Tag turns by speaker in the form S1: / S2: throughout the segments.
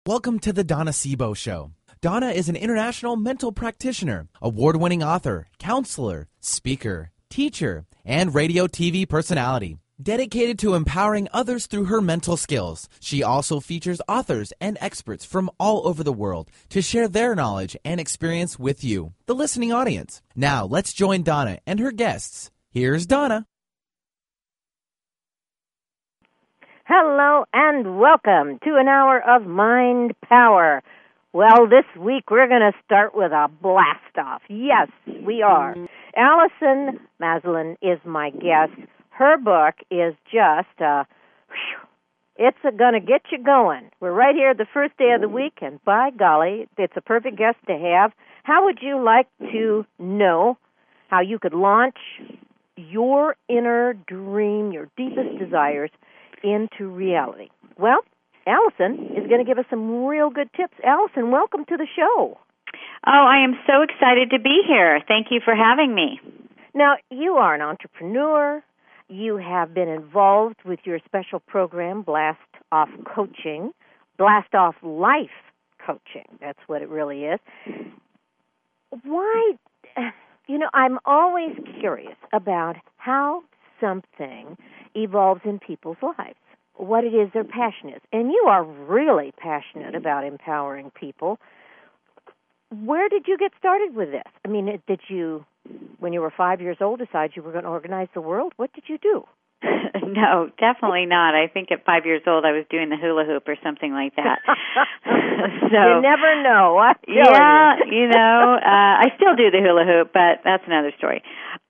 S1: Welcome to the Donna Sebo Show. Donna is an international mental practitioner, award-winning author, counselor, speaker, teacher, and radio TV personality. Dedicated to empowering others through her mental skills, she also features authors and experts from all over the world to share their knowledge and experience with you, the listening audience. Now, let's join Donna and her guests. Here's Donna.
S2: Hello and welcome to an hour of Mind Power. Well, this week we're going to start with a blast-off. Yes, we are. Allison Maslan is my guest. Her book is just, it's going to get you going. We're right here the first day of the week, and by golly, it's a perfect guest to have. How would you like to know how you could launch your inner dream, your deepest desires, into reality? Well, Allison is going to give us some real good tips. Allison, welcome to the show.
S3: Oh, I am so excited to be here. Thank you for having me.
S2: Now, you are an entrepreneur. You have been involved with your special program, Blast Off Coaching, Blast Off Life Coaching. That's what it really is. Why, I'm always curious about how something evolves in people's lives, what it is their passion is. And you are really passionate about empowering people. Where did you get started with this? I mean, did you, when you were 5 years old, decide you were going to organize the world? What did you do?
S3: No, definitely not. I think at 5 years old I was doing the hula hoop or something like that.
S2: So, you never know.
S3: I still do the hula hoop, but that's another story.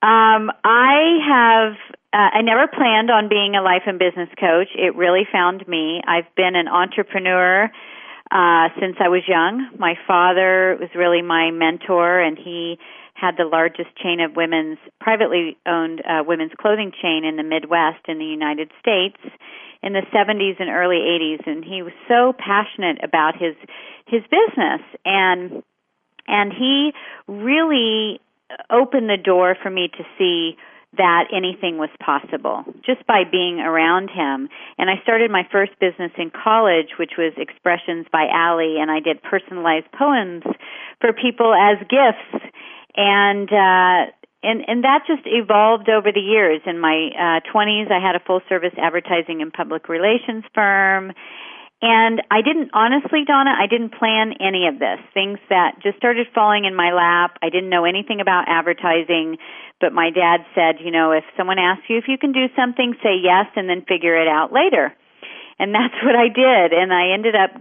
S3: I never planned on being a life and business coach. It really found me. I've been an entrepreneur since I was young. My father was really my mentor, and he had the largest chain of privately owned women's clothing chain in the Midwest in the United States in the 70s and early 80s, and he was so passionate about his business, and he really opened the door for me to see that anything was possible just by being around him. And I started my first business in college, which was Expressions by Allie, and I did personalized poems for people as gifts. And that just evolved over the years. In my 20s, I had a full-service advertising and public relations firm. And honestly, Donna, I didn't plan any of this. Things that just started falling in my lap. I didn't know anything about advertising, but my dad said, if someone asks you if you can do something, say yes and then figure it out later. And that's what I did. And I ended up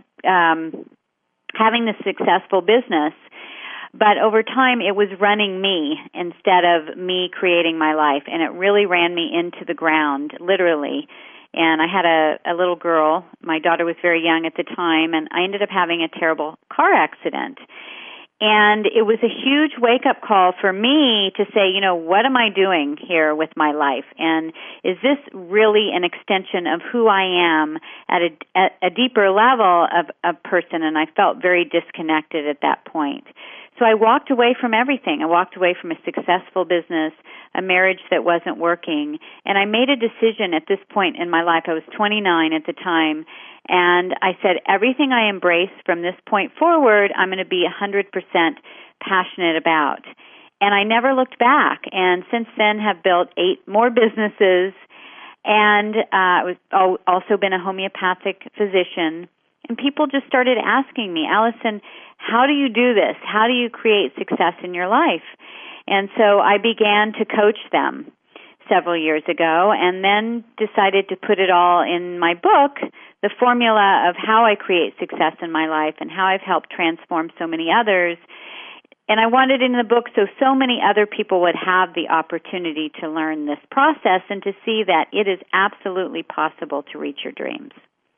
S3: having this successful business. But over time, it was running me instead of me creating my life. And it really ran me into the ground, literally. And I had a little girl. My daughter was very young at the time, and I ended up having a terrible car accident. And it was a huge wake-up call for me to say, what am I doing here with my life? And is this really an extension of who I am at a deeper level of a person? And I felt very disconnected at that point. So I walked away from everything. I walked away from a successful business, a marriage that wasn't working, and I made a decision at this point in my life. I was 29 at the time, and I said, everything I embrace from this point forward, I'm going to be 100% passionate about. And I never looked back, and since then have built 8 more businesses, and I've also been a homeopathic physician. And people just started asking me, Allison, how do you do this? How do you create success in your life? And so I began to coach them several years ago and then decided to put it all in my book, the formula of how I create success in my life and how I've helped transform so many others. And I wanted in the book so many other people would have the opportunity to learn this process and to see that it is absolutely possible to reach your dreams.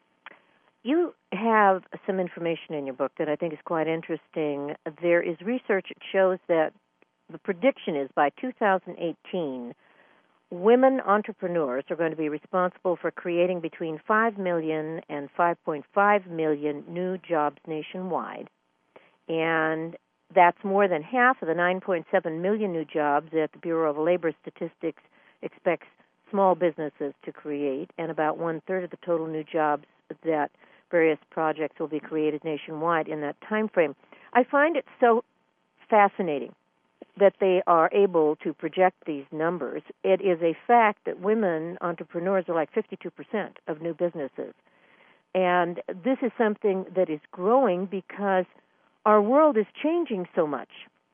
S2: You have some information in your book that I think is quite interesting. There is research that shows that the prediction is by 2018, women entrepreneurs are going to be responsible for creating between 5 million and 5.5 million new jobs nationwide. And that's more than half of the 9.7 million new jobs that the Bureau of Labor Statistics expects small businesses to create, and about one-third of the total new jobs that various projects will be created nationwide in that time frame. I find it so fascinating that they are able to project these numbers. It is a fact that women entrepreneurs are like 52% of new businesses. And this is something that is growing because our world is changing so much.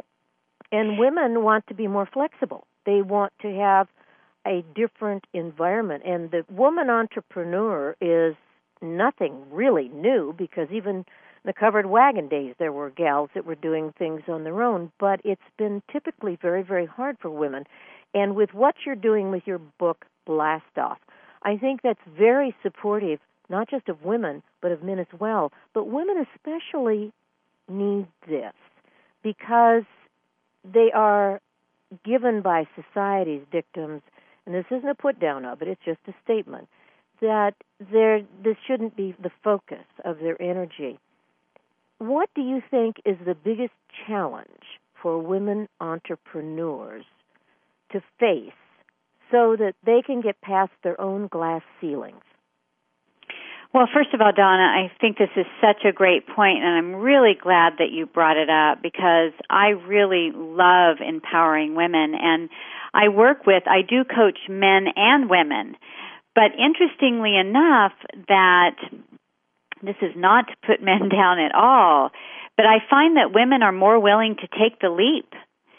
S2: And women want to be more flexible. They want to have a different environment. And the woman entrepreneur is nothing really new, because even in the covered wagon days there were gals that were doing things on their own. But it's been typically very, very hard for women. And with what you're doing with your book, Blast Off, I think that's very supportive, not just of women, but of men as well. But women especially need this because they are given by society's dictums, and this isn't a put down of it, it's just a statement, that this shouldn't be the focus of their energy. What do you think is the biggest challenge for women entrepreneurs to face so that they can get past their own glass ceilings?
S3: Well, first of all, Donna, I think this is such a great point, and I'm really glad that you brought it up, because I really love empowering women. And I do coach men and women. But interestingly enough, that this is not to put men down at all, but I find that women are more willing to take the leap.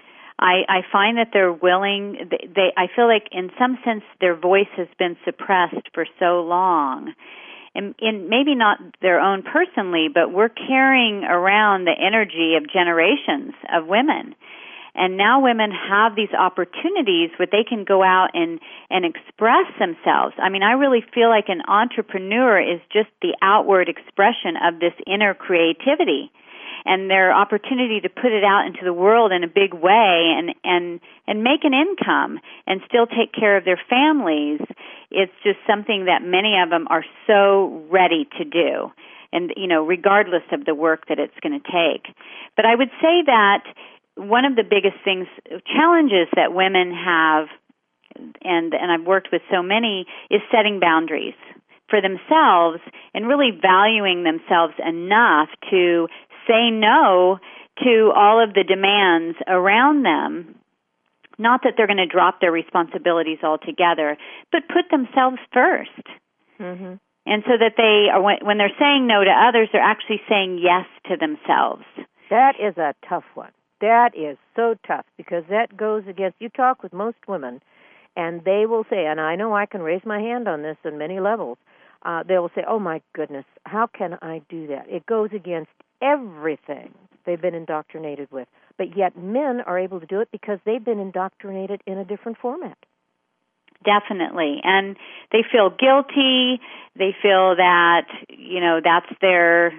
S3: I find that they're willing, I feel like in some sense their voice has been suppressed for so long. And maybe not their own personally, but we're carrying around the energy of generations of women. And now women have these opportunities where they can go out and express themselves. I mean, I really feel like an entrepreneur is just the outward expression of this inner creativity, and their opportunity to put it out into the world in a big way and make an income and still take care of their families. It's just something that many of them are so ready to do, and regardless of the work that it's going to take. But I would say that one of the biggest challenges that women have, and I've worked with so many, is setting boundaries for themselves and really valuing themselves enough to say no to all of the demands around them. Not that they're going to drop their responsibilities altogether, but put themselves first. Mm-hmm. And so that they are, when they're saying no to others, they're actually saying yes to themselves.
S2: That is a tough one. That is so tough, because that goes against, you talk with most women, and they will say, and I know I can raise my hand on this on many levels, they will say, oh my goodness, how can I do that? It goes against everything they've been indoctrinated with. But yet men are able to do it because they've been indoctrinated in a different format.
S3: Definitely. And they feel guilty. They feel that, that's their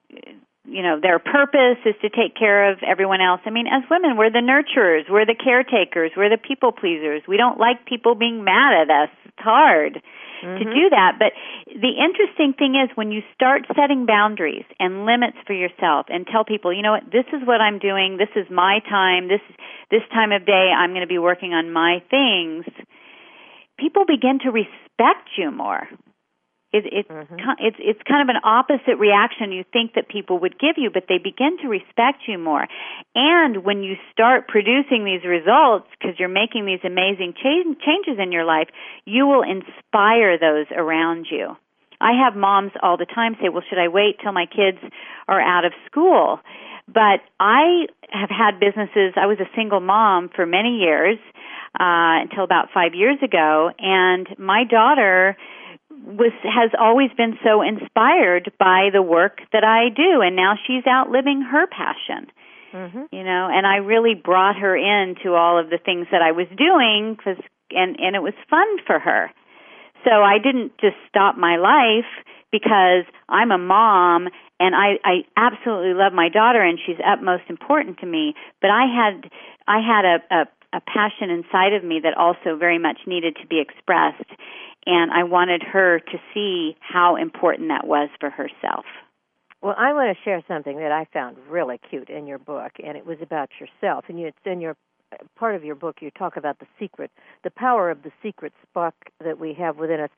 S3: purpose is to take care of everyone else. I mean, as women, we're the nurturers. We're the caretakers. We're the people pleasers. We don't like people being mad at us. It's hard to do that. But the interesting thing is when you start setting boundaries and limits for yourself and tell people, you know what, this is what I'm doing. This is my time. This time of day I'm going to be working on my things. People begin to respect you more. It's kind of an opposite reaction you think that people would give you, but they begin to respect you more. And when you start producing these results, because you're making these amazing changes in your life, you will inspire those around you. I have moms all the time say, well, should I wait till my kids are out of school? But I have had businesses. I was a single mom for many years, until about 5 years ago, and my daughter has always been so inspired by the work that I do, and now she's outliving her passion. Mm-hmm. And I really brought her into all of the things that I was doing, and it was fun for her. So I didn't just stop my life because I'm a mom and I absolutely love my daughter and she's utmost important to me. But I had a passion inside of me that also very much needed to be expressed, and I wanted her to see how important that was for herself.
S2: Well, I want to share something that I found really cute in your book, and it was about yourself. And it's in your part of your book, you talk about the secret, the power of the secret spark that we have within us.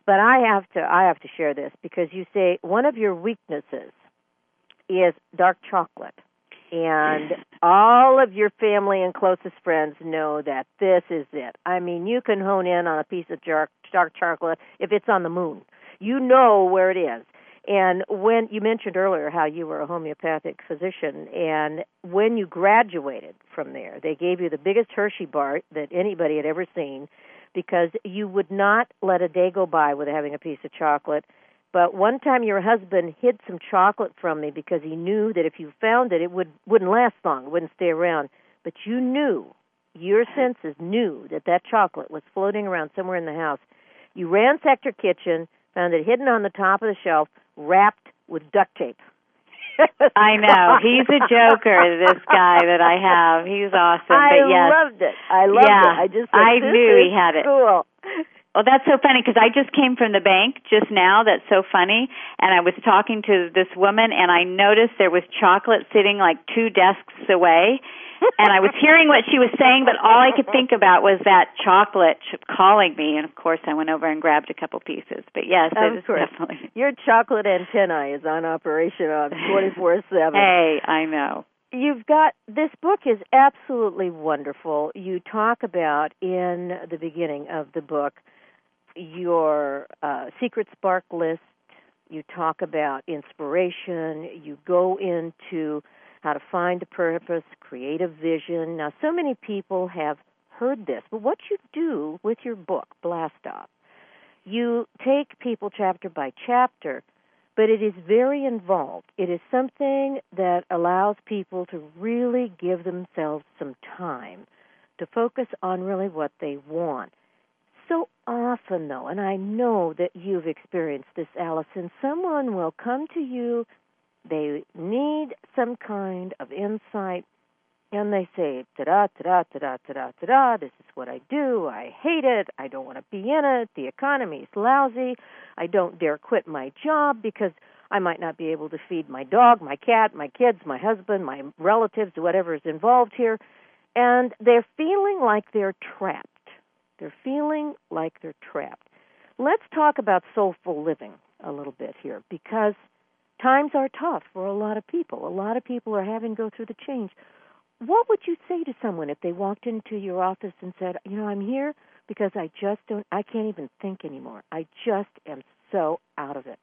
S2: But I have to share this because you say one of your weaknesses is dark chocolate. And all of your family and closest friends know that this is it. I mean, you can hone in on a piece of dark chocolate if it's on the moon. You know where it is. And when you mentioned earlier how you were a homeopathic physician, and when you graduated from there, they gave you the biggest Hershey bar that anybody had ever seen because you would not let a day go by without having a piece of chocolate. But one time your husband hid some chocolate from me because he knew that if you found it, it wouldn't last long, it wouldn't stay around. But you knew, your senses knew that chocolate was floating around somewhere in the house. You ransacked your kitchen, found it hidden on the top of the shelf, wrapped with duct tape.
S3: I know. He's a joker, this guy that I have. He's awesome.
S2: I
S3: loved
S2: it. I loved it.
S3: I knew he had it.
S2: Cool.
S3: Well, that's so funny because I just came from the bank just now. That's so funny. And I was talking to this woman, and I noticed there was chocolate sitting like 2 desks away. And I was hearing what she was saying, but all I could think about was that chocolate calling me. And, of course, I went over and grabbed a couple pieces. But, yes, it is definitely.
S2: Your chocolate antennae is on operation on 24/7.
S3: Hey, I know.
S2: You've got, this book is absolutely wonderful. You talk about, in the beginning of the book, your secret spark list. You talk about inspiration. You go into how to find a purpose, create a vision. Now, so many people have heard this, but what you do with your book, Blast Off, you take people chapter by chapter, but it is very involved. It is something that allows people to really give themselves some time to focus on really what they want. So often, though, and I know that you've experienced this, Allison, someone will come to you, they need some kind of insight, and they say, ta-da, ta-da, ta-da, ta-da, ta-da, this is what I do, I hate it, I don't want to be in it, the economy's lousy, I don't dare quit my job because I might not be able to feed my dog, my cat, my kids, my husband, my relatives, whatever is involved here, and they're feeling like they're trapped. They're feeling like they're trapped. Let's talk about soulful living a little bit here because times are tough for a lot of people. A lot of people are having to go through the change. What would you say to someone if they walked into your office and said, I'm here because I can't even think anymore. I just am so out of it.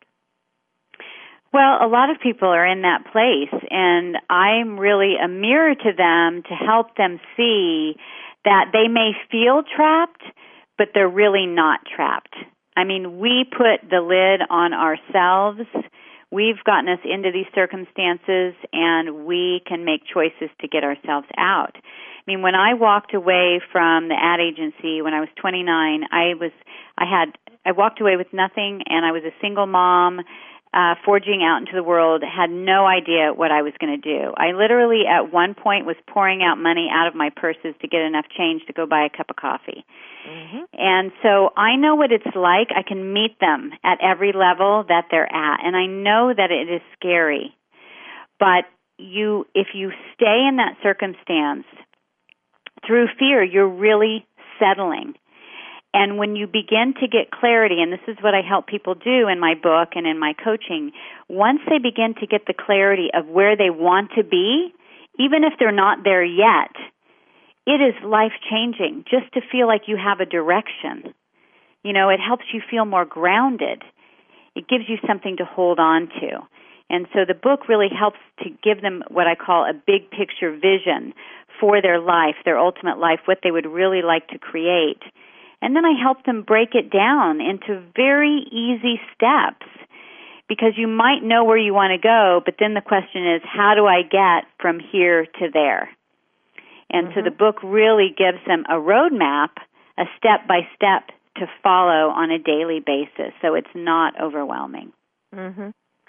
S3: Well, a lot of people are in that place, and I'm really a mirror to them to help them see that they may feel trapped, but they're really not trapped. I mean, we put the lid on ourselves. We've gotten us into these circumstances, and we can make choices to get ourselves out. I mean, when I walked away from the ad agency when I was 29, I walked away with nothing, and I was a single mom, forging out into the world, had no idea what I was going to do. I literally, at one point, was pouring out money out of my purses to get enough change to go buy a cup of coffee. Mm-hmm. And so I know what it's like. I can meet them at every level that they're at, and I know that it is scary. But if you stay in that circumstance through fear, you're really settling. And when you begin to get clarity, and this is what I help people do in my book and in my coaching, once they begin to get the clarity of where they want to be, even if they're not there yet, it is life-changing just to feel like you have a direction. It helps you feel more grounded. It gives you something to hold on to. And so the book really helps to give them what I call a big picture vision for their life, their ultimate life, what they would really like to create. And then I help them break it down into very easy steps because you might know where you want to go, but then the question is, how do I get from here to there? And so the book really gives them a roadmap, a step-by-step to follow on a daily basis, so it's not overwhelming.
S2: Mm-hmm.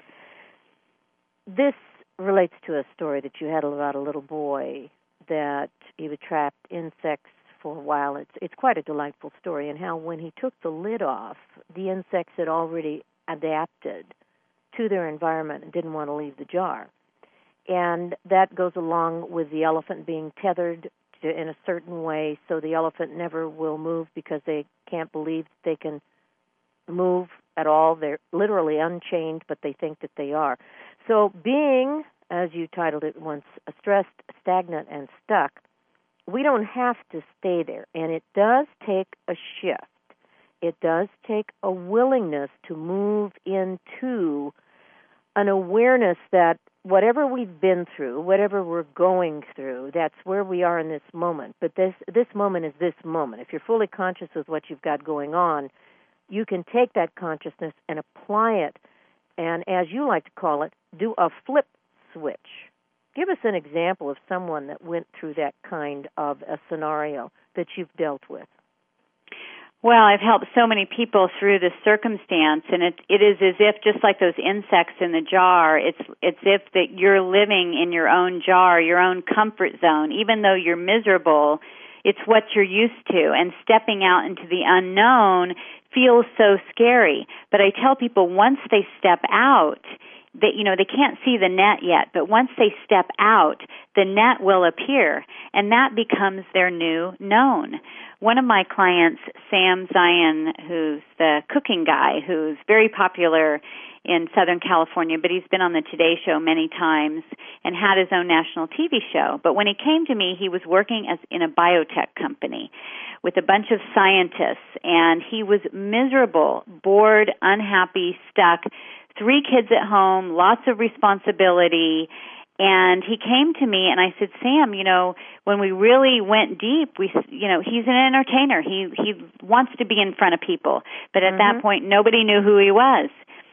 S2: This relates to a story that you had about a little boy that he would trap insects for a while. It's quite a delightful story, and how when he took the lid off, the insects had already adapted to their environment and didn't want to leave the jar. And that goes along with the elephant being tethered in a certain way so the elephant never will move because they can't believe they can move at all. They're literally unchained, but they think that they are. So being, as you titled it once, stressed, stagnant, and stuck, we don't have to stay there. And it does take a shift. It does take a willingness to move into an awareness that whatever we've been through, whatever we're going through, that's where we are in this moment. But this moment is this moment. If you're fully conscious of what you've got going on, you can take that consciousness and apply it, and as you like to call it, do a flip switch. Give us an example of someone that went through that kind of a scenario that you've dealt with.
S3: Well, I've helped so many people through this circumstance, and it is as if, just like those insects in the jar, it's if that you're living in your own jar, your own comfort zone. Even though you're miserable, it's what you're used to, and stepping out into the unknown feels so scary. But I tell people, once they step out, that, you know, they can't see the net yet, but once they step out, the net will appear, and that becomes their new known. One of my clients, Sam Zion, who's the cooking guy, who's very popular in Southern California, but he's been on the Today Show many times and had his own national TV show. But when he came to me, he was working in a biotech company with a bunch of scientists, and he was miserable, bored, unhappy, stuck, 3 kids at home, lots of responsibility. And he came to me and I said, Sam, you know, when we really went deep, he's an entertainer. He wants to be in front of people. But at that point, nobody knew who he was.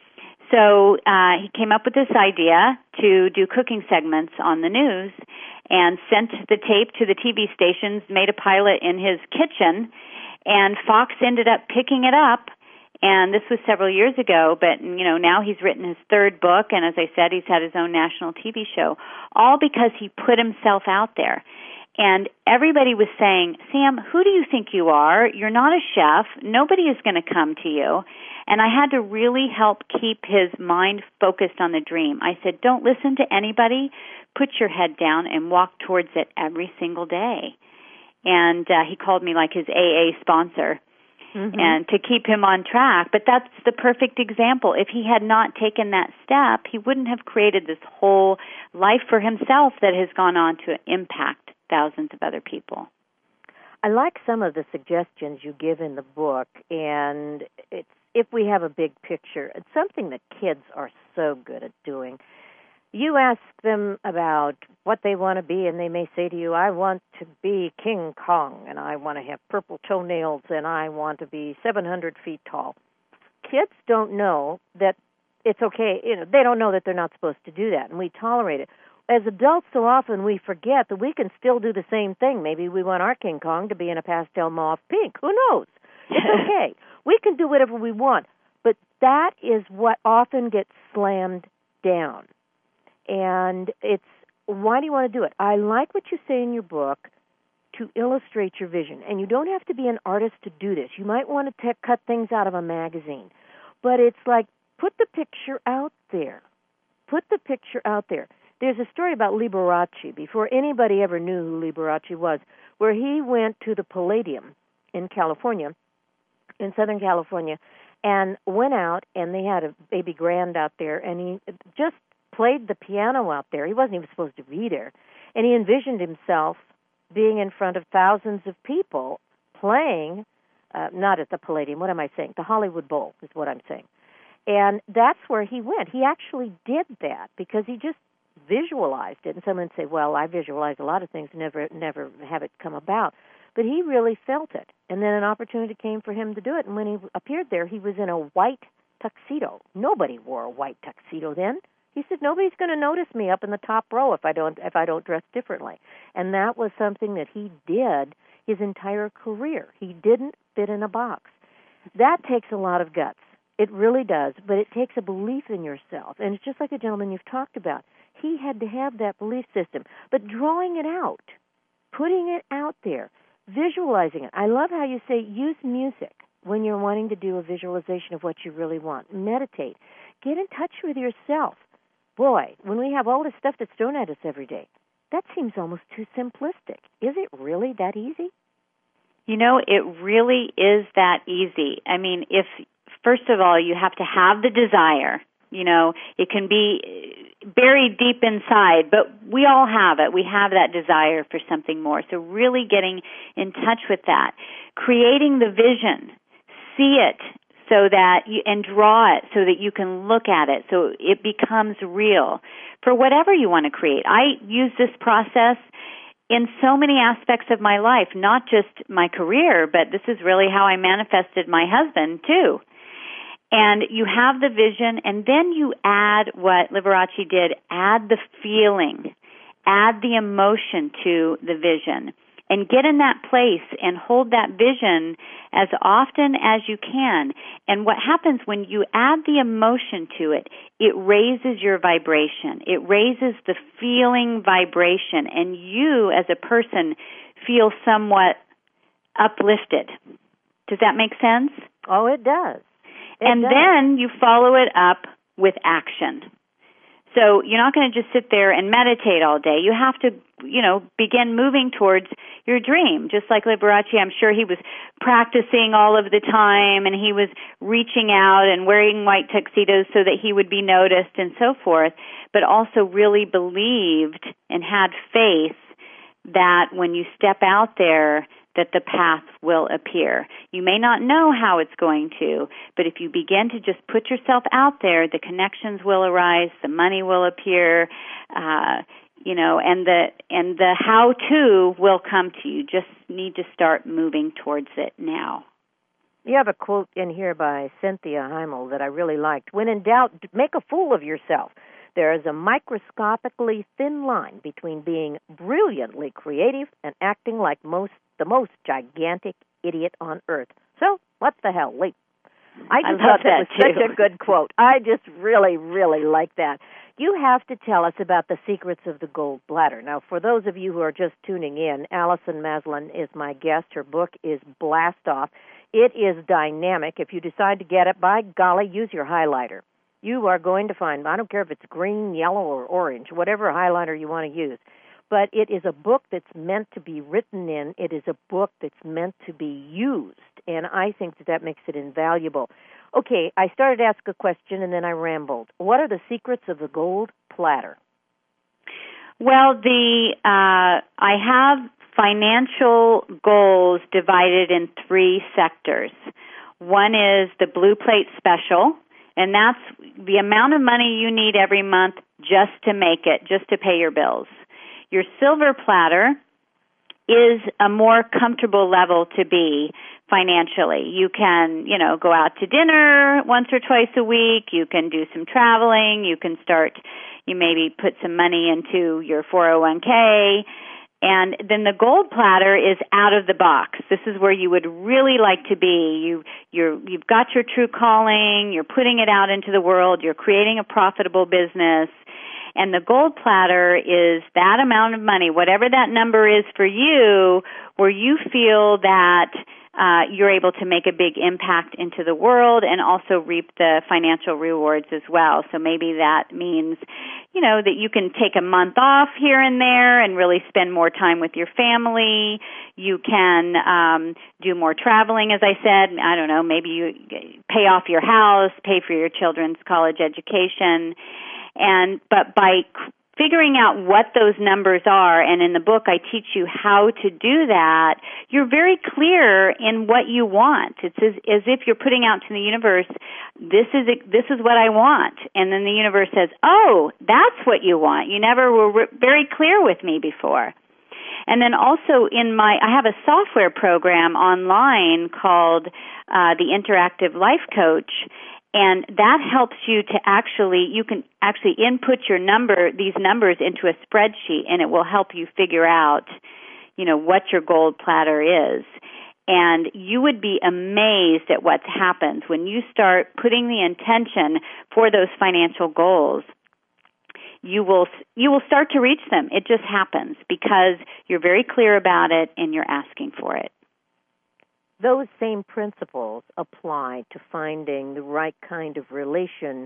S3: So he came up with this idea to do cooking segments on the news and sent the tape to the TV stations, made a pilot in his kitchen, and Fox ended up picking it up. And this was several years ago, but, you know, now he's written his 3rd book, and as I said, he's had his own national TV show, all because he put himself out there. And everybody was saying, Sam, who do you think you are? You're not a chef. Nobody is going to come to you. And I had to really help keep his mind focused on the dream. I said, don't listen to anybody. Put your head down and walk towards it every single day. And he called me like his AA sponsor. And to keep him on track. But that's the perfect example. If he had not taken that step, he wouldn't have created this whole life for himself that has gone on to impact thousands of other people.
S2: I like some of the suggestions you give in the book, and it's, if we have a big picture, it's something that kids are so good at doing. You ask them about what they want to be, and they may say to you, I want to be King Kong, and I want to have purple toenails, and I want to be 700 feet tall. Kids don't know that it's okay. You know, they don't know that they're not supposed to do that, and we tolerate it. As adults, so often we forget that we can still do the same thing. Maybe we want our King Kong to be in a pastel mauve pink. Who knows? It's okay. We can do whatever we want, but that is what often gets slammed down. And it's, why do you want to do it? I like what you say in your book, to illustrate your vision. And you don't have to be an artist to do this. You might want to cut things out of a magazine. But it's like, put the picture out there. Put the picture out there. There's a story about Liberace, before anybody ever knew who Liberace was, where he went to the Palladium in California, in Southern California, and went out, and they had a baby grand out there, and he just played the piano out there. He wasn't even supposed to be there. And he envisioned himself being in front of thousands of people playing, not at the Palladium, what am I saying? The Hollywood Bowl is what I'm saying. And that's where he went. He actually did that because he just visualized it. And someone would say, well, I visualize a lot of things, never have it come about. But he really felt it. And then an opportunity came for him to do it. And when he appeared there, he was in a white tuxedo. Nobody wore a white tuxedo then. He said, nobody's going to notice me up in the top row if I don't dress differently. And that was something that he did his entire career. He didn't fit in a box. That takes a lot of guts. It really does, but it takes a belief in yourself. And it's just like a gentleman you've talked about. He had to have that belief system. But drawing it out, putting it out there, visualizing it. I love how you say use music when you're wanting to do a visualization of what you really want. Meditate. Get in touch with yourself. Boy, when we have all this stuff that's thrown at us every day, that seems almost too simplistic. Is it really that easy?
S3: You know, it really is that easy. I mean, if first of all, you have to have the desire. You know, it can be buried deep inside, but we all have it. We have that desire for something more. So really getting in touch with that, creating the vision, see it so that you, and draw it so that you can look at it so it becomes real for whatever you want to create. I use this process in so many aspects of my life, not just my career, but this is really how I manifested my husband too. And you have the vision, and then you add what Liberace did, add the feeling, add the emotion to the vision, and get in that place and hold that vision as often as you can. And what happens when you add the emotion to it, it raises your vibration. It raises the feeling vibration, and you as a person feel somewhat uplifted. Does that make sense?
S2: Oh, it does.
S3: And then you follow it up with action. So you're not going to just sit there and meditate all day. You have to, begin moving towards your dream. Just like Liberace, I'm sure he was practicing all of the time, and he was reaching out and wearing white tuxedos so that he would be noticed and so forth, but also really believed and had faith that when you step out there, that the path will appear. You may not know how it's going to, but if you begin to just put yourself out there, the connections will arise, the money will appear, and the how-to will come to you. Just need to start moving towards it now.
S2: You have a quote in here by Cynthia Heimel that I really liked. When in doubt, make a fool of yourself. There is a microscopically thin line between being brilliantly creative and acting like the most gigantic idiot on earth. So, what the hell? Wait. I thought that was such a good quote. I just really, really like that. You have to tell us about the secrets of the gold bladder. Now, for those of you who are just tuning in, Allison Maslan is my guest. Her book is Blast Off. It is dynamic. If you decide to get it, by golly, use your highlighter. You are going to find, I don't care if it's green, yellow, or orange, whatever highlighter you want to use. But it is a book that's meant to be written in. It is a book that's meant to be used, and I think that makes it invaluable. Okay, I started to ask a question, and then I rambled. What are the secrets of the gold platter?
S3: Well, I have financial goals divided in 3 sectors. One is the Blue Plate Special, and that's the amount of money you need every month just to make it, just to pay your bills. Your Silver Platter is a more comfortable level to be financially. You can, go out to dinner once or twice a week. You can do some traveling. You maybe put some money into your 401k. And then the Gold Platter is out of the box. This is where you would really like to be. You've got your true calling. You're putting it out into the world. You're creating a profitable business. And the Gold Platter is that amount of money, whatever that number is for you, where you feel that you're able to make a big impact into the world and also reap the financial rewards as well. So maybe that means, that you can take a month off here and there and really spend more time with your family. You can do more traveling, as I said. I don't know, maybe you pay off your house, pay for your children's college education. But by figuring out what those numbers are, and in the book I teach you how to do that, you're very clear in what you want. It's as if you're putting out to the universe, this is what I want. And then the universe says, oh, that's what you want. You never were very clear with me before. And then also I have a software program online called the Interactive Life Coach. And that helps you to you can actually input these numbers into a spreadsheet, and it will help you figure out, what your gold platter is. And you would be amazed at what happens when you start putting the intention for those financial goals. You will start to reach them. It just happens because you're very clear about it and you're asking for it.
S2: Those same principles apply to finding the right kind of relationships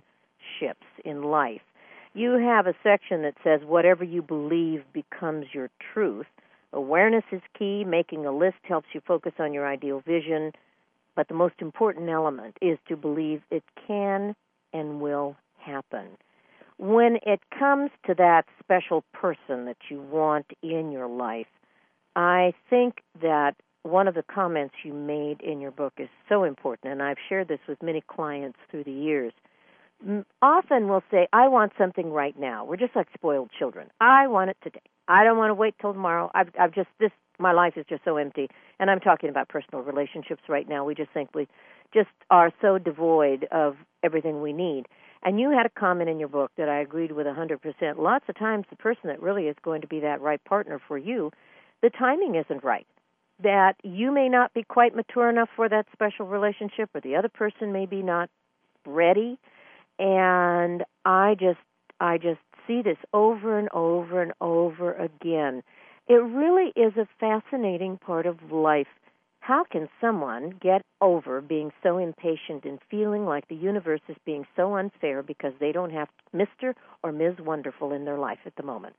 S2: in life. You have a section that says, whatever you believe becomes your truth. Awareness is key. Making a list helps you focus on your ideal vision. But the most important element is to believe it can and will happen. When it comes to that special person that you want in your life, I think that one of the comments you made in your book is so important, and I've shared this with many clients through the years. Often we'll say, I want something right now. We're just like spoiled children. I want it today. I don't want to wait till tomorrow. My life is just so empty. And I'm talking about personal relationships right now. We just think we just are so devoid of everything we need. And you had a comment in your book that I agreed with 100%. Lots of times the person that really is going to be that right partner for you, the timing isn't right. That you may not be quite mature enough for that special relationship, or the other person may be not ready. And I just see this over and over and over again. It really is a fascinating part of life. How can someone get over being so impatient and feeling like the universe is being so unfair because they don't have Mr. or Ms. Wonderful in their life at the moment?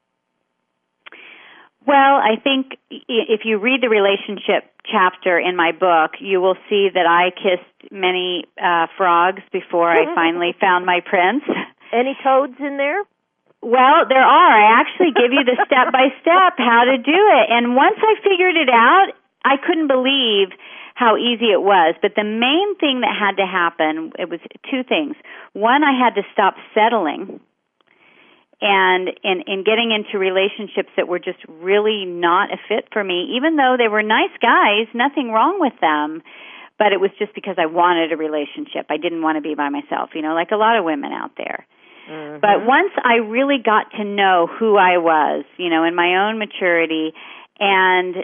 S3: Well, I think if you read the relationship chapter in my book, you will see that I kissed many frogs before I finally found my prince.
S2: Any toads in there?
S3: Well, there are. I actually give you the step-by-step how to do it. And once I figured it out, I couldn't believe how easy it was. But the main thing that had to happen, it was two things. One, I had to stop settling. And in getting into relationships that were just really not a fit for me, even though they were nice guys, nothing wrong with them, but it was just because I wanted a relationship. I didn't want to be by myself, like a lot of women out there. Mm-hmm. But once I really got to know who I was, in my own maturity, and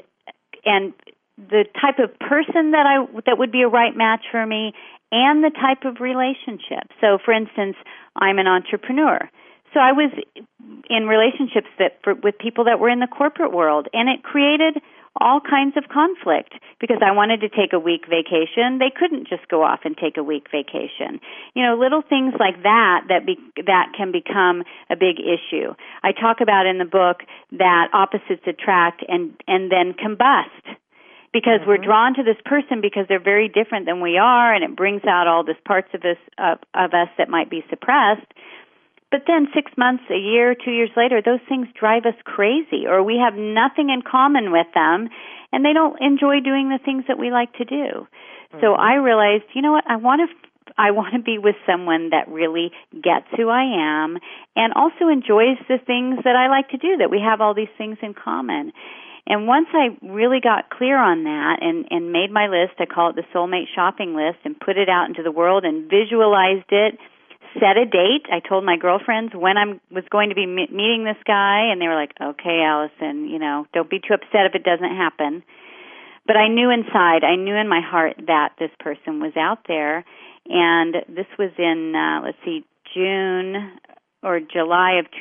S3: the type of person that would be a right match for me, and the type of relationship. So, for instance, I'm an entrepreneur. So I was in relationships with people that were in the corporate world, and it created all kinds of conflict because I wanted to take a week vacation. They couldn't just go off and take a week vacation. Little things like that can become a big issue. I talk about in the book that opposites attract and then combust. Because we're drawn to this person because they're very different than we are, and it brings out all these parts of us that might be suppressed. But then 6 months, a year, 2 years later, those things drive us crazy, or we have nothing in common with them, and they don't enjoy doing the things that we like to do. Mm-hmm. So I realized, what, I want to be with someone that really gets who I am and also enjoys the things that I like to do, that we have all these things in common. And once I really got clear on that and made my list, I call it the soulmate shopping list, and put it out into the world and visualized it, set a date. I told my girlfriends when I was going to be meeting this guy, and they were like, okay, Allison, don't be too upset if it doesn't happen. But I knew inside, I knew in my heart that this person was out there, and this was in, June of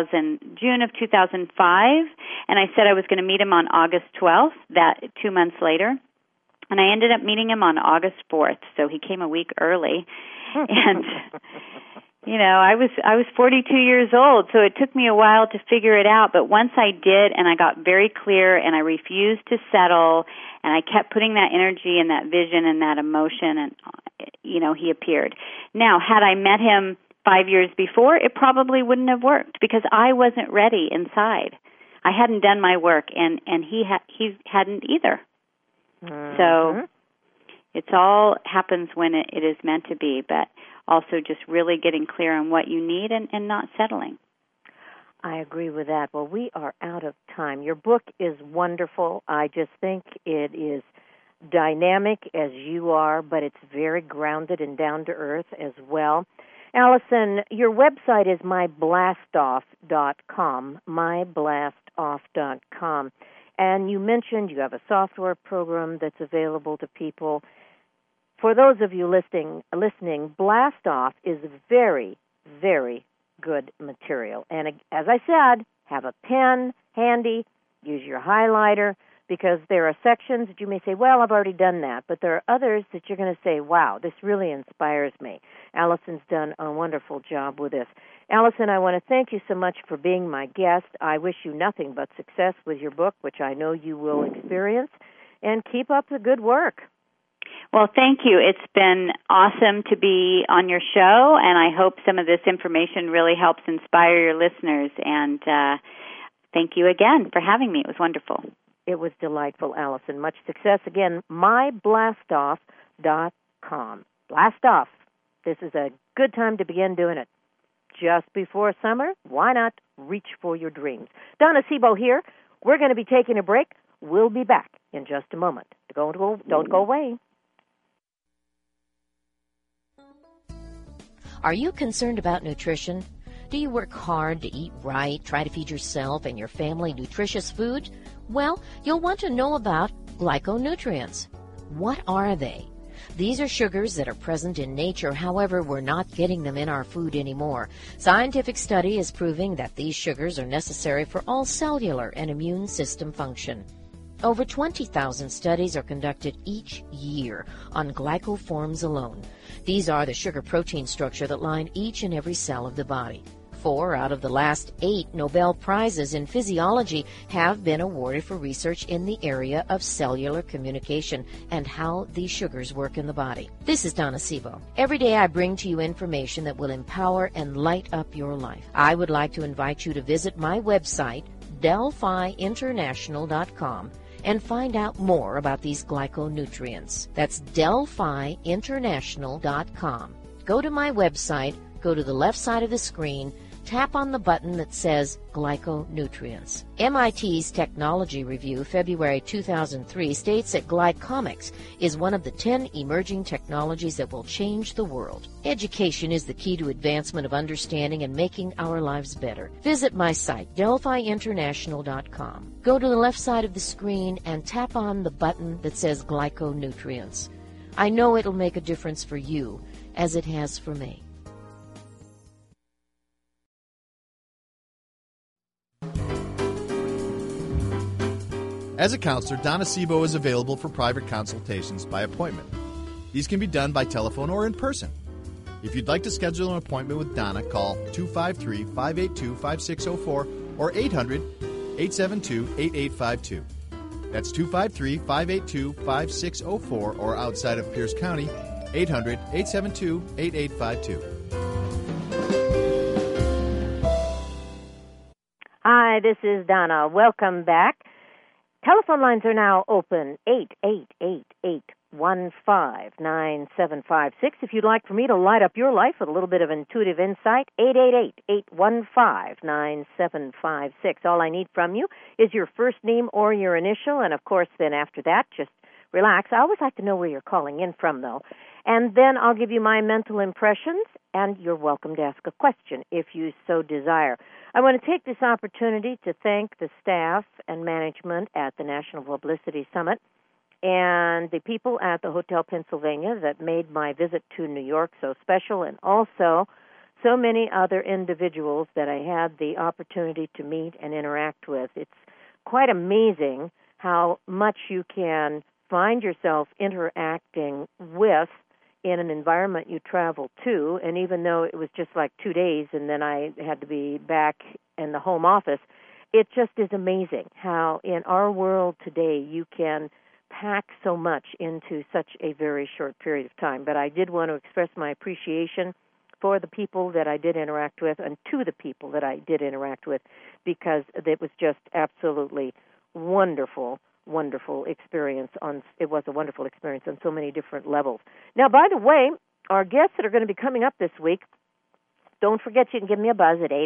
S3: 2005, and I said I was going to meet him on August 12th, 2 months later, and I ended up meeting him on August 4th, so he came a week early. And I was 42 years old, so it took me a while to figure it out. But once I did, and I got very clear, and I refused to settle, and I kept putting that energy and that vision and that emotion, and he appeared. Now, had I met him 5 years before, it probably wouldn't have worked because I wasn't ready inside. I hadn't done my work, and he hadn't either. Mm-hmm. So it all happens when it is meant to be, but also just really getting clear on what you need and not settling.
S2: I agree with that. Well, we are out of time. Your book is wonderful. I just think it is dynamic as you are, but it's very grounded and down to earth as well. Allison, your website is myblastoff.com, myblastoff.com. And you mentioned you have a software program that's available to people. For those of you listening, Blast Off is very, very good material. And as I said, have a pen handy, use your highlighter, because there are sections that you may say, well, I've already done that. But there are others that you're going to say, wow, this really inspires me. Allison's done a wonderful job with this. Allison, I want to thank you so much for being my guest. I wish you nothing but success with your book, which I know you will experience, and keep up the good work.
S3: Well, thank you. It's been awesome to be on your show, and I hope some of this information really helps inspire your listeners. And thank you again for having me. It was wonderful.
S2: It was delightful, Allison. Much success. Again, myblastoff.com. Blast off. This is a good time to begin doing it. Just before summer, why not reach for your dreams? Donna Sebo here. We're going to be taking a break. We'll be back in just a moment. Don't go away.
S4: Are you concerned about nutrition? Do you work hard to eat right, try to feed yourself and your family nutritious food? Well, you'll want to know about glyconutrients. What are they? These are sugars that are present in nature, however, we're not getting them in our food anymore. Scientific study is proving that these sugars are necessary for all cellular and immune system function. Over 20,000 studies are conducted each year on glycoforms alone. These are the sugar protein structure that line each and every cell of the body. 4 out of the last 8 Nobel Prizes in physiology have been awarded for research in the area of cellular communication and how these sugars work in the body. This is Donna Sebo. Every day I bring to you information that will empower and light up your life. I would like to invite you to visit my website, DelphiInternational.com, and find out more about these glyconutrients. That's DelphiInternational.com. Go to my website, go to the left side of the screen, tap on the button that says Glyconutrients. MIT's Technology Review, February 2003, states that glycomics is one of the 10 emerging technologies that will change the world. Education is the key to advancement of understanding and making our lives better. Visit my site, DelphiInternational.com. Go to the left side of the screen and tap on the button that says Glyconutrients. I know it'll make a difference for you, as it has for me.
S5: As a counselor, Donna Sebo is available for private consultations by appointment. These can be done by telephone or in person. If you'd like to schedule an appointment with Donna, call 253-582-5604 or 800-872-8852. That's 253-582-5604 or outside of Pierce County, 800-872-8852.
S2: Hi, this is Donna. Welcome back. Telephone lines are now open, 888-815-9756. If you'd like for me to light up your life with a little bit of intuitive insight, 888-815-9756. All I need from you is your first name or your initial, and of course, then after that, just relax. I always like to know where you're calling in from, though. And then I'll give you my mental impressions, and you're welcome to ask a question if you so desire. I want to take this opportunity to thank the staff and management at the National Publicity Summit and the people at the Hotel Pennsylvania that made my visit to New York so special, and also so many other individuals that I had the opportunity to meet and interact with. It's quite amazing how much you can find yourself interacting with in an environment you travel to, and even though it was just like 2 days and then I had to be back in the home office, it just is amazing how in our world today you can pack so much into such a very short period of time. But I did want to express my appreciation for the people that I did interact with and to the people that I did interact with, because it was just absolutely wonderful experience. It was a wonderful experience on so many different levels. Now, by the way, our guests that are going to be coming up this week, don't forget you can give me a buzz at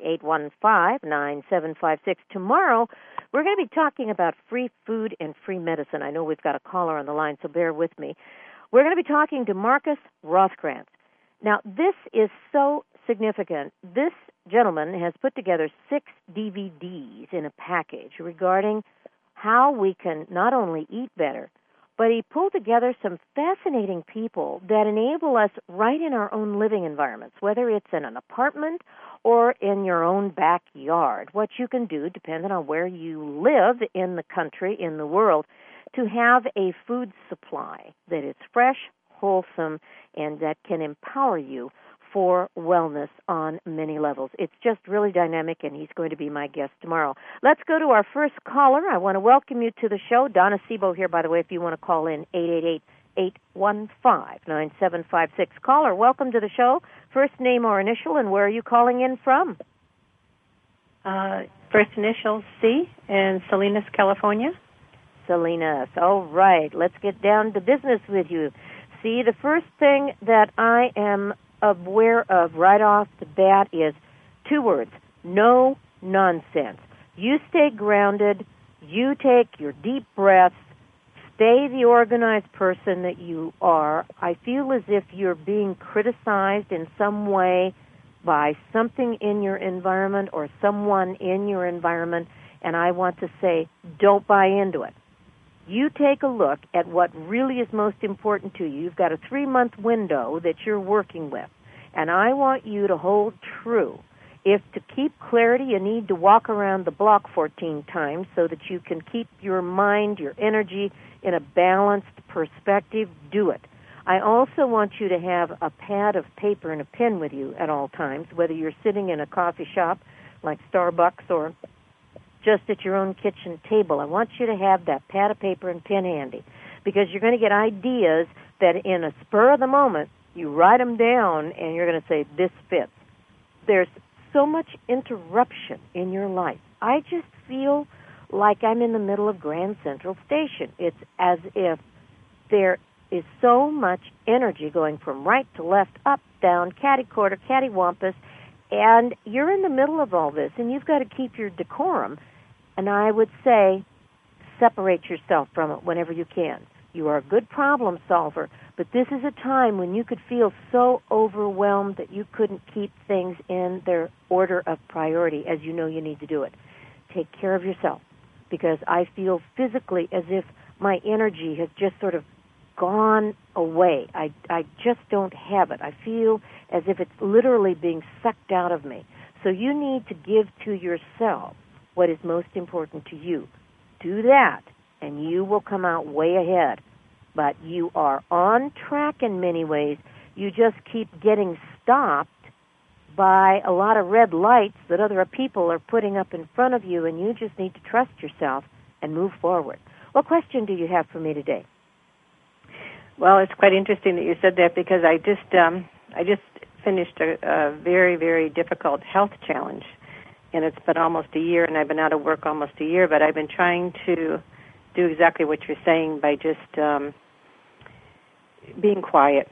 S2: 888-815-9756. Tomorrow, we're going to be talking about free food and free medicine. I know we've got a caller on the line, so bear with me. We're going to be talking to Marcus Rothkrantz. Now, this is so significant. This gentleman has put together 6 DVDs in a package regarding how we can not only eat better, but he pulled together some fascinating people that enable us right in our own living environments, whether it's in an apartment or in your own backyard, what you can do, depending on where you live in the country, in the world, to have a food supply that is fresh, wholesome, and that can empower you for wellness on many levels. It's just really dynamic, and he's going to be my guest tomorrow. Let's go to our first caller. I want to welcome you to the show. Donna Sebo here, by the way, if you want to call in, 815-9756. Caller, welcome to the show. First name or initial, and where are you calling in from?
S6: First initial C in Salinas, California.
S2: Salinas. All right, let's get down to business with you. See, the first thing that I am aware of right off the bat is 2 words: no nonsense. You stay grounded. You take your deep breaths. Stay the organized person that you are. I feel as if you're being criticized in some way by something in your environment or someone in your environment, and I want to say, don't buy into it. You take a look at what really is most important to you. You've got a 3-month window that you're working with, and I want you to hold true. If to keep clarity you need to walk around the block 14 times so that you can keep your mind, your energy in a balanced perspective, do it. I also want you to have a pad of paper and a pen with you at all times, whether you're sitting in a coffee shop like Starbucks or just at your own kitchen table. I want you to have that pad of paper and pen handy, because you're going to get ideas that in a spur of the moment, you write them down and you're going to say, this fits. There's so much interruption in your life. I just feel like I'm in the middle of Grand Central Station. It's as if there is so much energy going from right to left, up, down, catty-corner, catty-wampus, and you're in the middle of all this, and you've got to keep your decorum. And I would say separate yourself from it whenever you can. You are a good problem solver, but this is a time when you could feel so overwhelmed that you couldn't keep things in their order of priority as you know you need to do it. Take care of yourself, because I feel physically as if my energy has just sort of gone away. I just don't have it. I feel as if it's literally being sucked out of me. So you need to give to yourself what is most important to you. Do that, and you will come out way ahead. But you are on track in many ways. You just keep getting stopped by a lot of red lights that other people are putting up in front of you, and you just need to trust yourself and move forward. What question do you have for me today?
S6: Well, it's quite interesting that you said that, because I just finished a very, very difficult health challenge, and it's been almost a year, and I've been out of work almost a year, but I've been trying to do exactly what you're saying by just being quiet.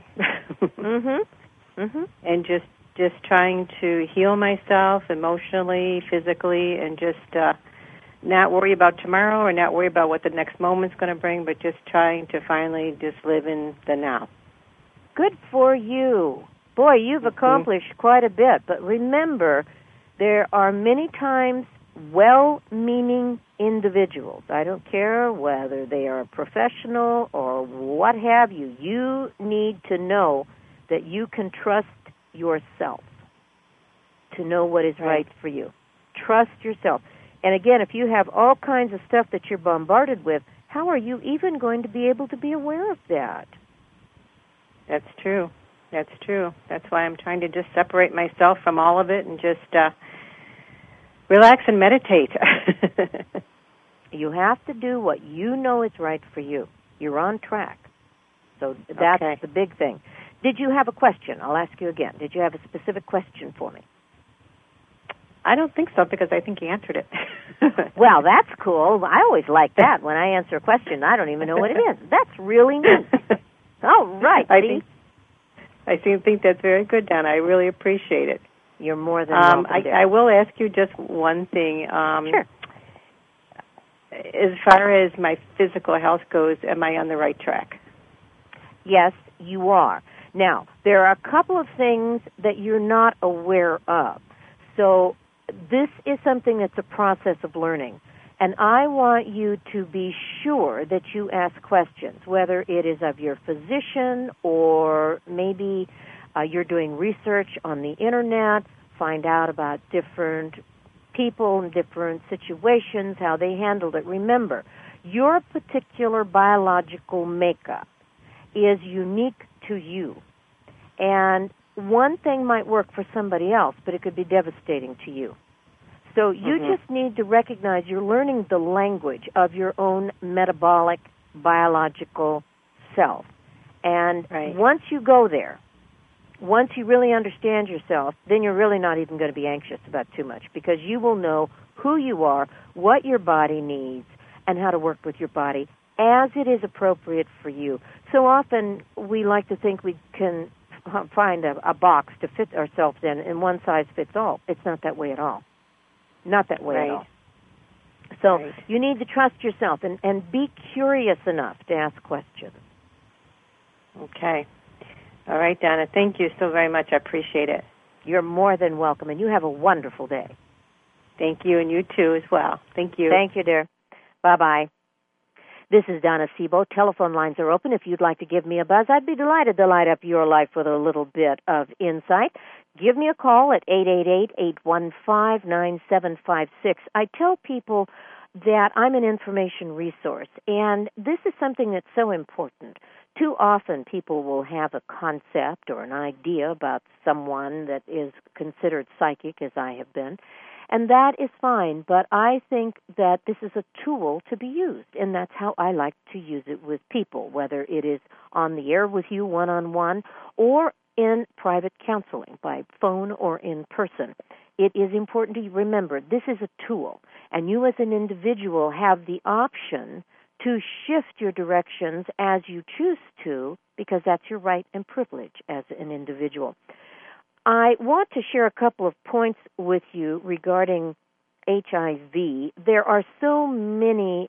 S6: And just trying to heal myself emotionally, physically, and just not worry about tomorrow or not worry about what the next moment's going to bring, but just trying to finally just live in the now.
S2: Good for you. Boy, you've accomplished quite a bit. But remember, there are many times well-meaning individuals. I don't care whether they are a professional or what have you. You need to know that you can trust yourself to know what is right for you. Trust yourself. And again, if you have all kinds of stuff that you're bombarded with, how are you even going to be able to be aware of that?
S6: That's true. That's true. That's why I'm trying to just separate myself from all of it and just relax and meditate.
S2: You have to do what you know is right for you. You're on track. So that's the big thing. Did you have a question? I'll ask you again. Did you have a specific question for me?
S6: I don't think so, because I think you answered it.
S2: Well, that's cool. I always like that. When I answer a question, I don't even know what it is. That's really neat. All right.
S6: I think that's very good, Donna. I really appreciate it.
S2: You're more than welcome.
S6: I will ask you just one thing.
S2: Sure.
S6: As far as my physical health goes, am I on the right track?
S2: Yes, you are. Now, there are a couple of things that you're not aware of. So this is something that's a process of learning. And I want you to be sure that you ask questions, whether it is of your physician or maybe you're doing research on the Internet, find out about different people and different situations, how they handled it. Remember, your particular biological makeup is unique to you. And one thing might work for somebody else, but it could be devastating to you. So you just need to recognize you're learning the language of your own metabolic, biological self. And
S6: Right.
S2: once you go there, once you really understand yourself, then you're really not even going to be anxious about too much, because you will know who you are, what your body needs, and how to work with your body as it is appropriate for you. So often we like to think we can find a box to fit ourselves in, and one size fits all. It's not that way at all. Not that way
S6: Right.
S2: at all. So
S6: Right.
S2: you need to trust yourself and be curious enough to ask questions.
S6: Okay. All right, Donna. Thank you so very much. I appreciate it.
S2: You're more than welcome, and you have a wonderful day.
S6: Thank you, and you too as well. Thank you.
S2: Thank you, dear. Bye-bye. This is Donna Sebo. Telephone lines are open. If you'd like to give me a buzz, I'd be delighted to light up your life with a little bit of insight. Give me a call at 888-815-9756. I tell people that I'm an information resource, and this is something that's so important. Too often people will have a concept or an idea about someone that is considered psychic, as I have been, and that is fine, but I think that this is a tool to be used, and that's how I like to use it with people, whether it is on the air with you one-on-one or in private counseling by phone or in person. It is important to remember this is a tool, and you as an individual have the option to shift your directions as you choose to, because that's your right and privilege as an individual. I want to share a couple of points with you regarding HIV. There are so many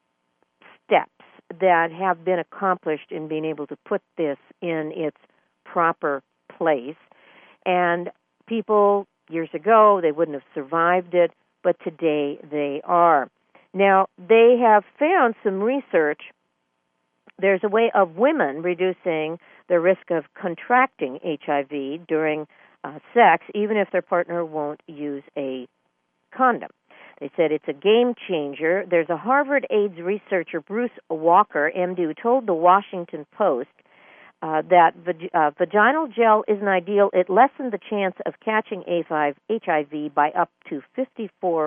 S2: steps that have been accomplished in being able to put this in its proper place. And people, years ago, they wouldn't have survived it, but today they are. Now, they have found some research. There's a way of women reducing the risk of contracting HIV during sex, even if their partner won't use a condom. They said it's a game changer. There's a Harvard AIDS researcher, Bruce Walker, MD, who told the Washington Post that vaginal gel isn't ideal. It lessened the chance of catching HIV by up to 54%.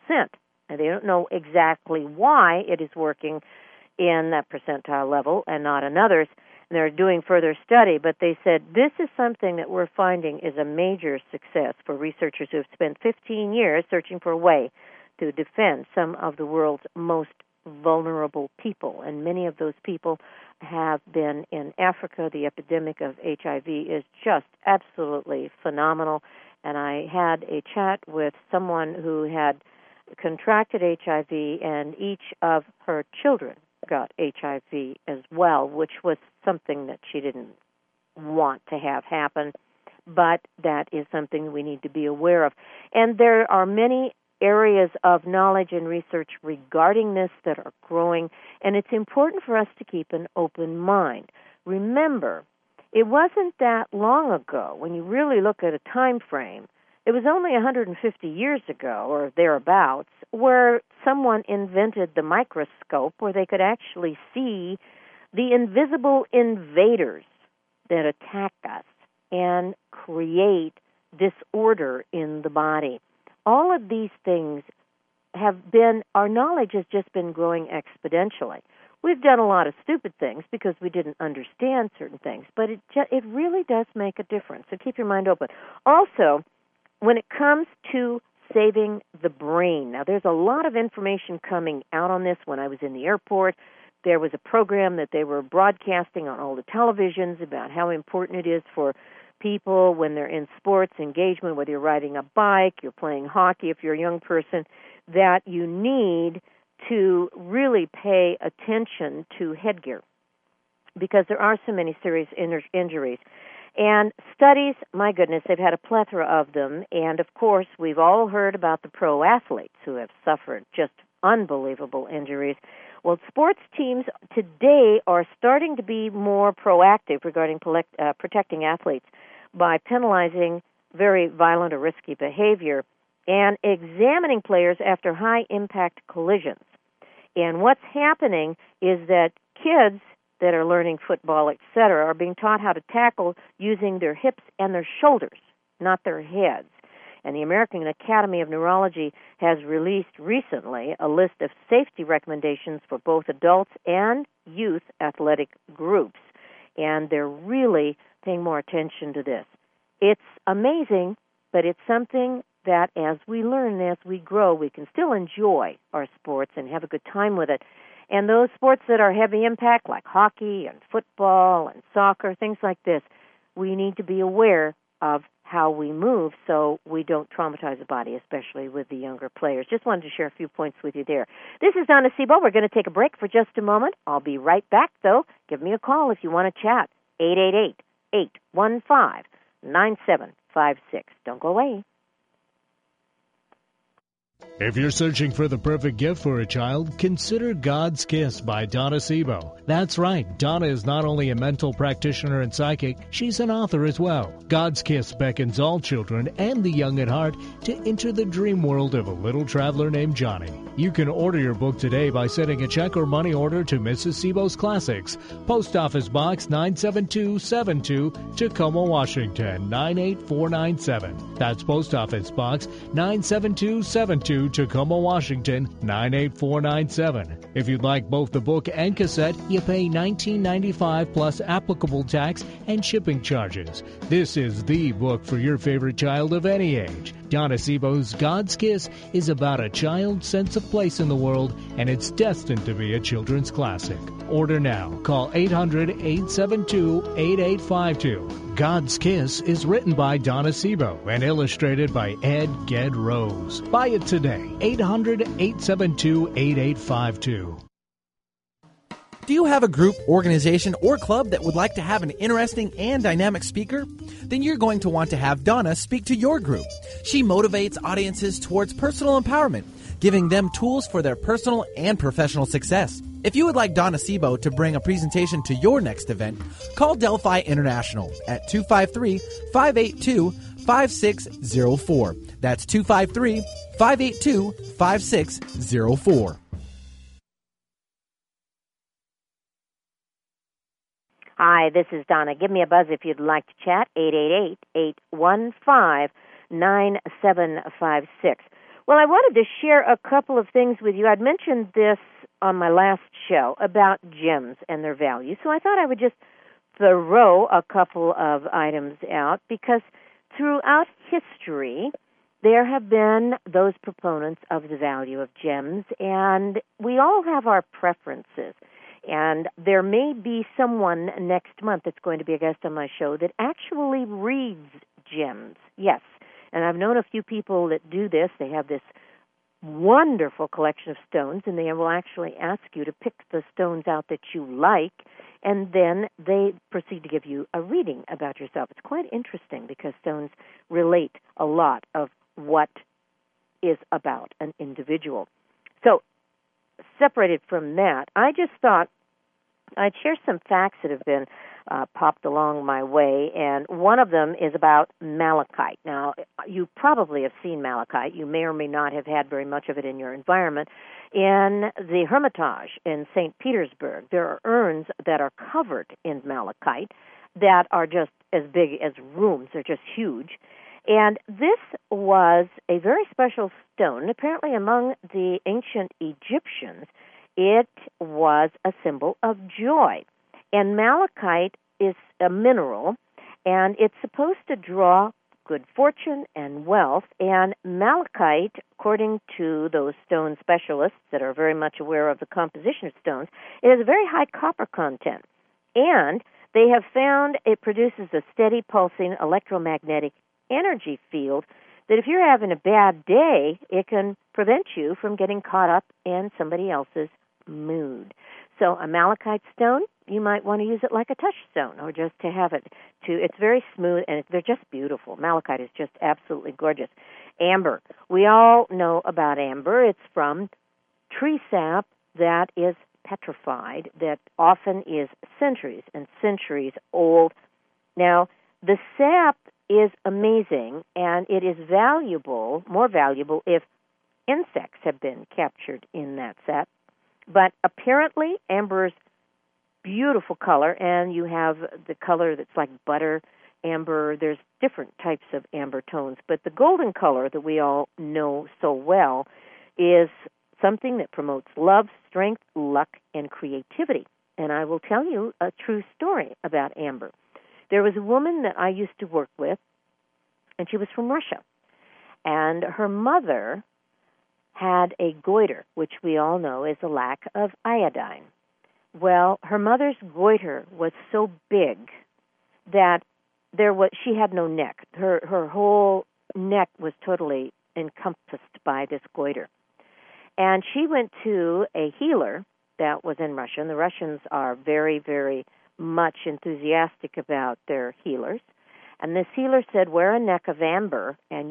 S2: And they don't know exactly why it is working in that percentile level and not in others. And they're doing further study, but they said this is something that we're finding is a major success for researchers who have spent 15 years searching for a way to defend some of the world's most vulnerable people. And many of those people have been in Africa. The epidemic of HIV is just absolutely phenomenal. And I had a chat with someone who had contracted HIV, and each of her children got HIV as well, which was something that she didn't want to have happen, but that is something we need to be aware of. And there are many areas of knowledge and research regarding this that are growing, and it's important for us to keep an open mind. Remember, it wasn't that long ago, when you really look at a time frame, it was only 150 years ago, or thereabouts, where someone invented the microscope where they could actually see the invisible invaders that attack us and create disorder in the body. All of these things have been, our knowledge has just been growing exponentially. We've done a lot of stupid things because we didn't understand certain things, but it really does make a difference. So keep your mind open. Also, when it comes to saving the brain, now there's a lot of information coming out on this. When I was in the airport, there was a program that they were broadcasting on all the televisions about how important it is for people when they're in sports engagement, whether you're riding a bike, you're playing hockey, if you're a young person, that you need to really pay attention to headgear because there are so many serious injuries. And studies, my goodness, they've had a plethora of them. And, of course, we've all heard about the pro athletes who have suffered just unbelievable injuries. Well, sports teams today are starting to be more proactive regarding protecting athletes by penalizing very violent or risky behavior and examining players after high-impact collisions. And what's happening is that kids that are learning football, etc., are being taught how to tackle using their hips and their shoulders, not their heads. And the American Academy of Neurology has released recently a list of safety recommendations for both adults and youth athletic groups. and they're really paying more attention to this. It's amazing, but it's something that as we learn, as we grow, we can still enjoy our sports and have a good time with it. And those sports that are heavy impact, like hockey and football and soccer, things like this, we need to be aware of how we move so we don't traumatize the body, especially with the younger players. Just wanted to share a few points with you there. This is Donna Sebo. We're going to take a break for just a moment. I'll be right back, though. Give me a call if you want to chat. 888-815-9756. Don't go away.
S7: If you're searching for the perfect gift for a child, consider God's Kiss by Donna Sebo. That's right, Donna is not only a mental practitioner and psychic, she's an author as well. God's Kiss beckons all children and the young at heart to enter the dream world of a little traveler named Johnny. You can order your book today by sending a check or money order to Mrs. Sebo's Classics, Post Office Box 97272, Tacoma, Washington 98497. That's Post Office Box 97272, Tacoma, Washington 98497. If you'd like both the book and cassette, you pay $19.95 plus applicable tax and shipping charges. This is the book for your favorite child of any age. Donna Sebo's God's Kiss is about a child's sense of place in the world, and it's destined to be a children's classic. Order now. Call 800-872-8852. God's Kiss is written by Donna Sebo and illustrated by Ed Ged Rose. Buy it today. 800-872-8852.
S1: Do you have a group, organization, or club that would like to have an interesting and dynamic speaker? Then you're going to want to have Donna speak to your group. She motivates audiences towards personal empowerment, giving them tools for their personal and professional success. If you would like Donna Sebo to bring a presentation to your next event, call Delphi International at 253-582-5604. That's 253-582-5604.
S2: Hi, this is Donna. Give me a buzz if you'd like to chat, 888-815-9756. Well, I wanted to share a couple of things with you. I'd mentioned this on my last show about gems and their value, so I thought I would just throw a couple of items out because throughout history, there have been those proponents of the value of gems, and we all have our preferences. And there may be someone next month that's going to be a guest on my show that actually reads gems. Yes. And I've known a few people that do this. They have this wonderful collection of stones, and they will actually ask you to pick the stones out that you like, and then they proceed to give you a reading about yourself. It's quite interesting because stones relate a lot of what is about an individual. So, separated from that, I just thought I'd share some facts that have been popped along my way, and one of them is about malachite. Now, you probably have seen malachite. You may or may not have had very much of it in your environment. In the Hermitage in St. Petersburg, there are urns that are covered in malachite that are just as big as rooms. They're just huge. And this was a very special stone. Apparently, among the ancient Egyptians, it was a symbol of joy. And malachite is a mineral, and it's supposed to draw good fortune and wealth. And malachite, according to those stone specialists that are very much aware of the composition of stones, it has a very high copper content. And they have found it produces a steady pulsing electromagnetic energy field that if you're having a bad day, it can prevent you from getting caught up in somebody else's mood. So a malachite stone, you might want to use it like a touchstone or just to have it. It's very smooth, and they're just beautiful. Malachite is just absolutely gorgeous. Amber. We all know about amber. It's from tree sap that is petrified, that often is centuries and centuries old. Now, the sap is amazing, and it is valuable, more valuable if insects have been captured in that sap. But apparently, amber's beautiful color, and you have the color that's like butter amber. There's different types of amber tones, but the golden color that we all know so well is something that promotes love, strength, luck, and creativity. and I will tell you a true story about amber. There was a woman that I used to work with, and she was from Russia. And her mother had a goiter, which we all know is a lack of iodine. Well, her mother's goiter was so big that she had no neck. Her whole neck was totally encompassed by this goiter. And she went to a healer that was in Russia, and the Russians are very, very much enthusiastic about their healers. And this healer said, wear a necklace of amber, and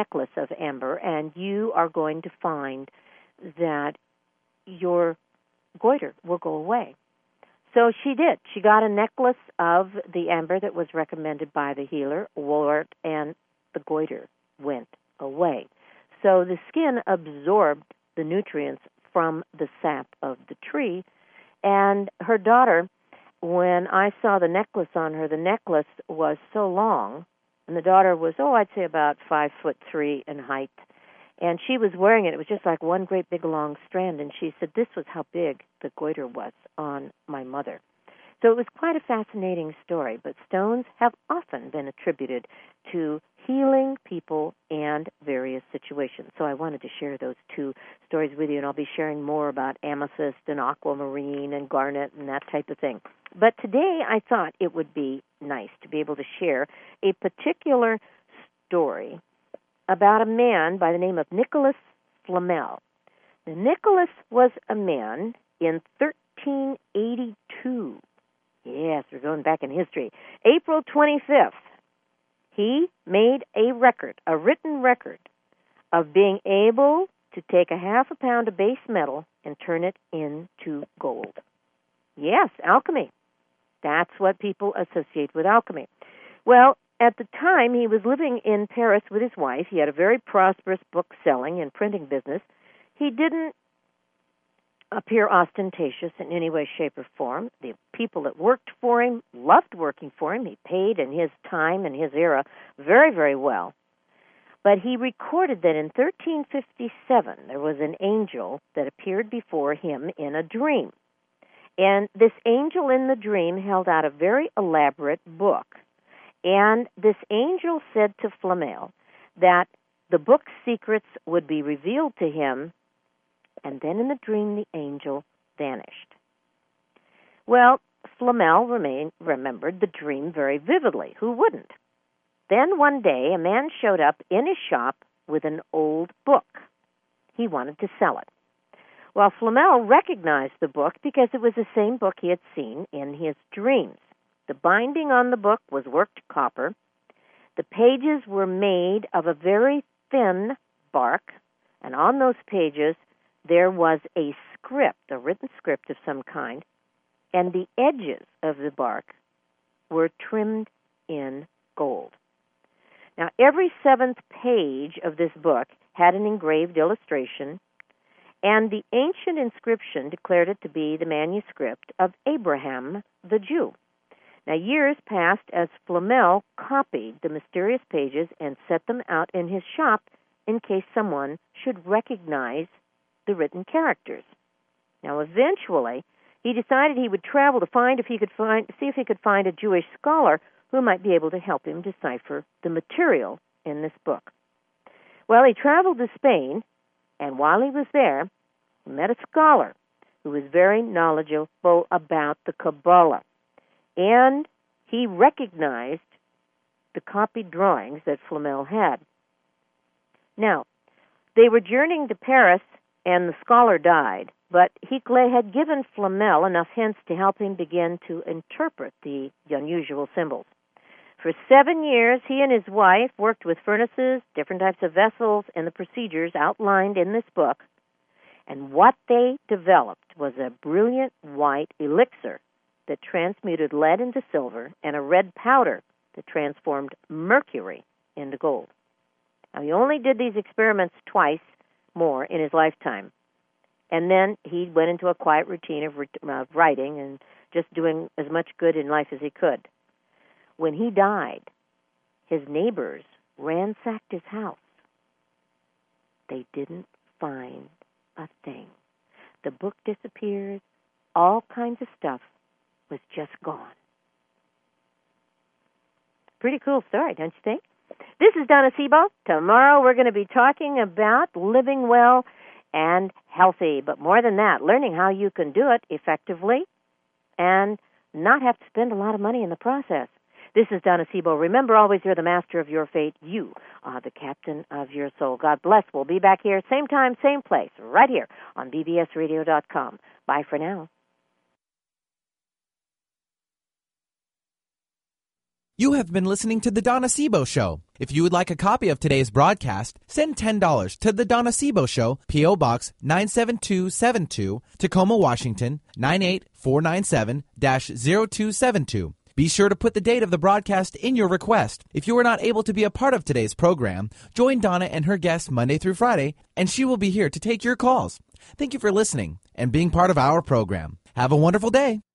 S2: you are going to find that your goiter will go away. So she did. She got a necklace of the amber that was recommended by the healer, wore it, and the goiter went away. So the skin absorbed the nutrients from the sap of the tree. And her daughter, when I saw the necklace on her, the necklace was so long, and the daughter was, I'd say about 5'3" in height, and she was wearing it. It was just like one great big long strand, and she said this was how big the goiter was on my mother. So it was quite a fascinating story, but stones have often been attributed to healing people and various situations. So I wanted to share those two stories with you, and I'll be sharing more about amethyst and aquamarine and garnet and that type of thing. But today I thought it would be nice to be able to share a particular story about a man by the name of Nicholas Flamel. Now, Nicholas was a man in 1382. Yes, we're going back in history. April 25th, he made a written record of being able to take a half a pound of base metal and turn it into gold. Yes, alchemy. That's what people associate with alchemy. Well, at the time, he was living in Paris with his wife. He had a very prosperous book-selling and printing business. He didn't appear ostentatious in any way, shape, or form. The people that worked for him loved working for him. He paid in his time and his era very, very well. But he recorded that in 1357, there was an angel that appeared before him in a dream. And this angel in the dream held out a very elaborate book. And this angel said to Flamel that the book's secrets would be revealed to him, and then in the dream the angel vanished. Well, Flamel remembered the dream very vividly. Who wouldn't? Then one day a man showed up in his shop with an old book. He wanted to sell it. Well, Flamel recognized the book because it was the same book he had seen in his dreams. The binding on the book was worked copper. The pages were made of a very thin bark, and on those pages there was a script, a written script of some kind, and the edges of the bark were trimmed in gold. Now, every 7th page of this book had an engraved illustration, and the ancient inscription declared it to be the manuscript of Abraham the Jew. Now, years passed as Flamel copied the mysterious pages and set them out in his shop in case someone should recognize the written characters. Now, eventually, he decided he would travel to see if he could find a Jewish scholar who might be able to help him decipher the material in this book. Well, he traveled to Spain, and while he was there, he met a scholar who was very knowledgeable about the Kabbalah, and he recognized the copied drawings that Flamel had. Now, they were journeying to Paris, and the scholar died, but he had given Flamel enough hints to help him begin to interpret the unusual symbols. For 7 years, he and his wife worked with furnaces, different types of vessels, and the procedures outlined in this book, and what they developed was a brilliant white elixir that transmuted lead into silver and a red powder that transformed mercury into gold. Now, he only did these experiments twice more in his lifetime, and then he went into a quiet routine of writing and just doing as much good in life as he could. When he died, his neighbors ransacked his house. They didn't find a thing. The book disappeared. all kinds of stuff was just gone. Pretty cool story, don't you think? This is Donna Sebo. Tomorrow we're going to be talking about living well and healthy. But more than that, learning how you can do it effectively and not have to spend a lot of money in the process. This is Donna Sebo. Remember, always you're the master of your fate. You are the captain of your soul. God bless. We'll be back here, same time, same place, right here on bbsradio.com. Bye for now.
S1: You have been listening to The Donna Sebo Show. If you would like a copy of today's broadcast, send $10 to The Donna Sebo Show, P.O. Box 97272, Tacoma, Washington, 98497-0272. Be sure to put the date of the broadcast in your request. If you are not able to be a part of today's program, join Donna and her guests Monday through Friday, and she will be here to take your calls. Thank you for listening and being part of our program. Have a wonderful day.